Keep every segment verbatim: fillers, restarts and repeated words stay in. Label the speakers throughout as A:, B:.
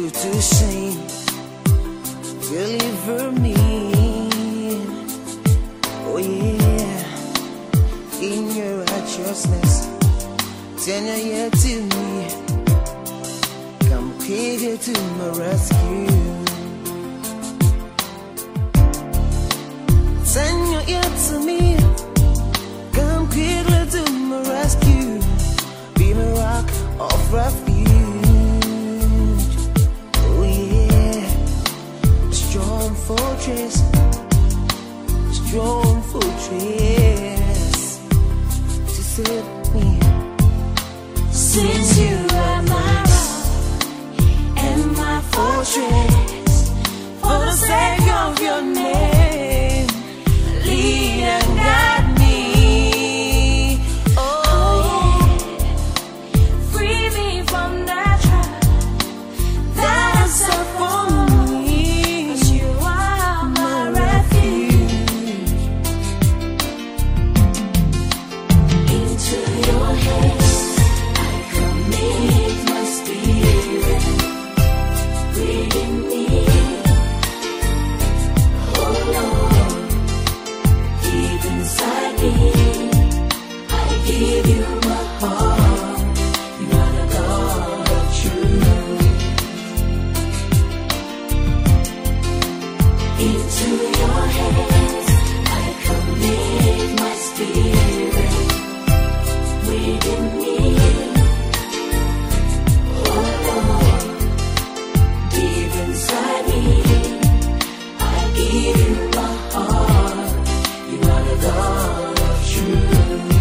A: put to shame, deliver me. Oh yeah, in your righteousness, turn your ear to me. Come quicker to my rescue. Turn your ear to me. Come quickly to my rescue. Be my rock of refuge. Oh yeah, strong fortress, strong fortress to save me.
B: Since you are my rock and my fortress, for the sake of your name, lead and guide me. Oh yeah, free me from that trap that has set for me. 'Cause you are my refuge. Into your hands I commit my spirit. Within me, oh Lord, deep inside me, I give you my heart. You are the God of truth. Into your hands I commit my spirit. Within me, oh Lord, deep inside me, I give you my heart. You are the God of truth.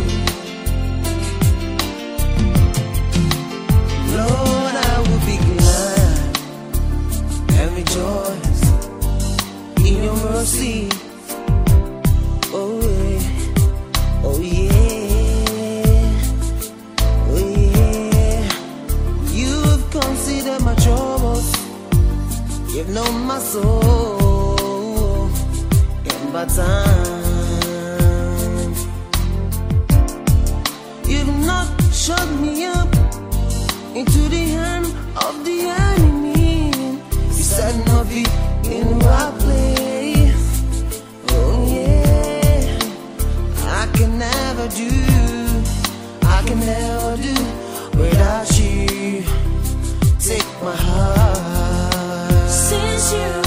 A: Lord, I will be glad and rejoice in your mercy. Oh yeah, oh yeah, oh yeah. You have considered my troubles. You've known my soul in my time. You've not shut me up into the hand of the enemy. You set my feet in the right place. Oh yeah, I can never do, I can never do without you. Take my heart.
B: Since you